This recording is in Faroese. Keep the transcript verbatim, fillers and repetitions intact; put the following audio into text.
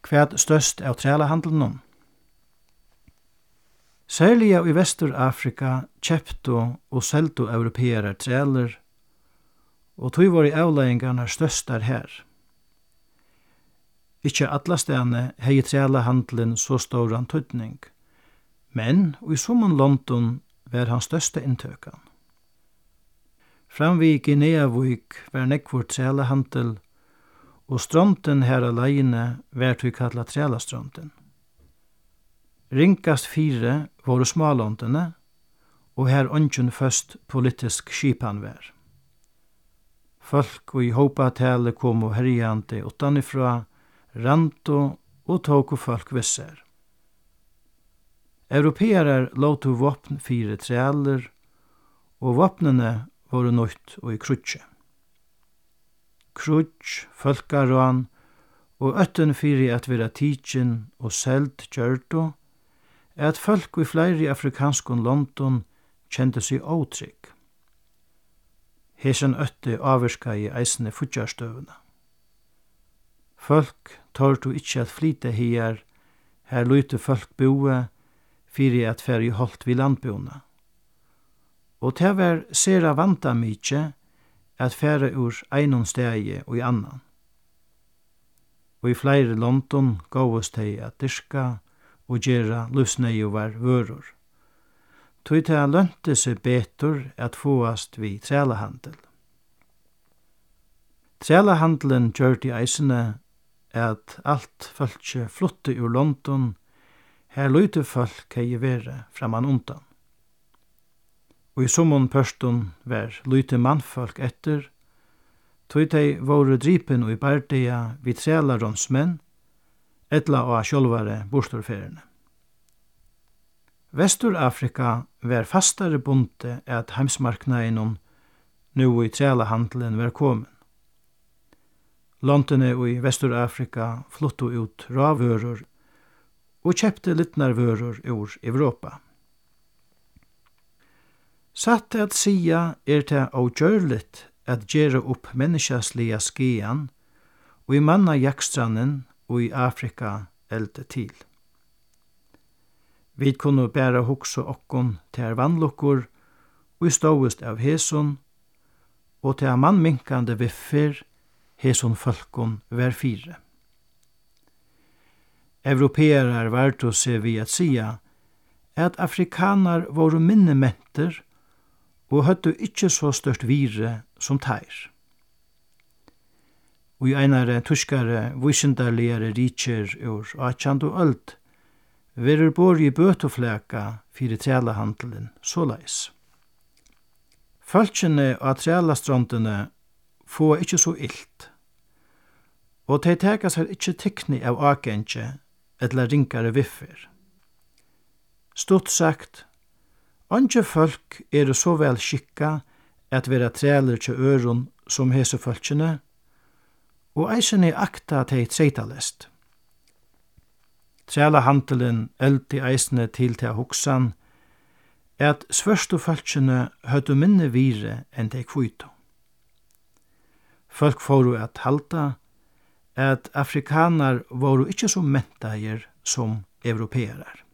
Hvat størst av trælahandelen? Særlig i Vestur-Afrika kjøptu og seldu europeere træler, og tog var i avleggingarna størstar her. Ikkje allastane hei trælahandelen så stóran tøydning, men i summan London var han største inntøkan. Framvi Guineavik var nekvur trælahandel, og stronten her alene var tog kalla trælastranden. Ringast fire voru smalondene, og her ongen først politisk skipan var. Folk og i hópatale komu herjande utanifra, ranto og tóku folk visser. Europeerar låtu vopn fire træler, og vopnene voru nøyt og i krutje. Krutj, folkaran og ötten fyrir at vera tidsin og seld gjørto, at folk i fleiri afrikanskon London kjente seg ótrygg. Hesen ötti avvirka i eisne futjarstøvuna. Folk tårtu ikkje at flyte her, her lyte folk boe, fyrir at færi holdt vi landbona. Og det var sera vanta mykje at fære ur einon stegi og i annan. Og i flere London gåvast hei at dyrka og gjera lusnei var vörur. Tog det lønte seg betur at fåast vi trælahandel. Trælahandelen gjør i eisene at alt fölkje flutte ur London, her lyte folk hei vere framan undan. Og i summon pørston var lyte mannfolk etter, tog de våre dripen og i bardia vid trælaronsmenn, etla og sjálvare bostorferiene. Vestur-Afrika var fastare bunte at heimsmarknaden nu i trælahandelen var komin. Londone i Vestur-Afrika fluttu ut ravørur og kjøpte littnar vørur ur Europa. Satt at sia er det avgjørligt at gjere opp menneskjaslige skean og i manna jakstranen og i Afrika elde til. Vi kunne bæra hoksa okkon til vannlokkur og i ståest av heson og til mannminkande viffer heson folkon hver fire. Europeerar varto se vi at sia at afrikanar voru minne menter og høttu ikkje så størst vire som teir. Og i einare tyskare vysendarligare rikjer ur atjandu öld verur bor i bøtofleka fyrir trælahandelen såleis. Fölkjene av trælastrandene få ikkje så illt, og de teka seg ikkje tikni av akentje eller ringare viffer. Stort sagt, Ange folk er så vel skikka at vera træler til øron som hese folkjene, og eisen er akta til treitalest. Trælahandelen eldi eisene til til hoksan, at svørstu folkjene høttu minne vire enn de kvito. Folk fóru at halda at afrikanar voru ikkje så mentager som europeerar.